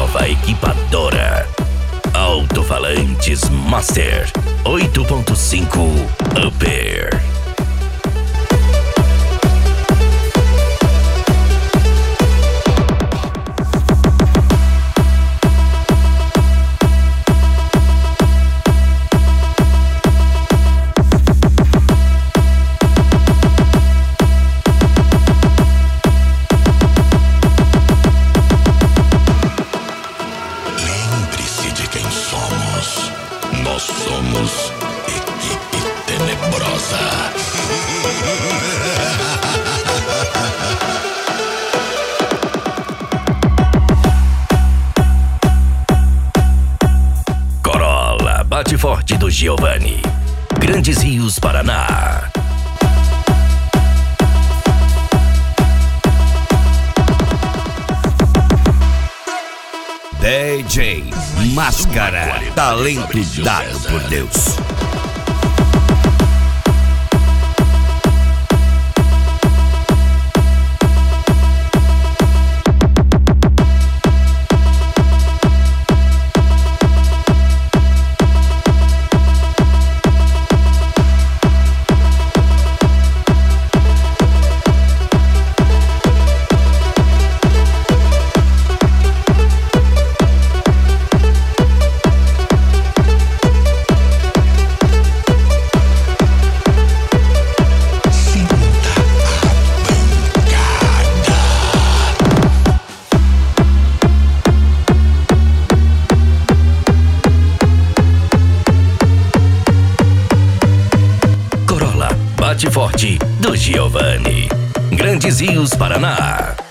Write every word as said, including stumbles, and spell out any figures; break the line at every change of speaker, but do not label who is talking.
nova equipadora. Alto-falantes Master oito ponto cinco Upper.
Nós somos Equipe Tenebrosa.
Corolla bate forte do Giovanni. Grandes Rios, Paraná.
D J Máscara, talento dado por Deus.
Bate forte do Giovanni. Grandes Rios, Paraná.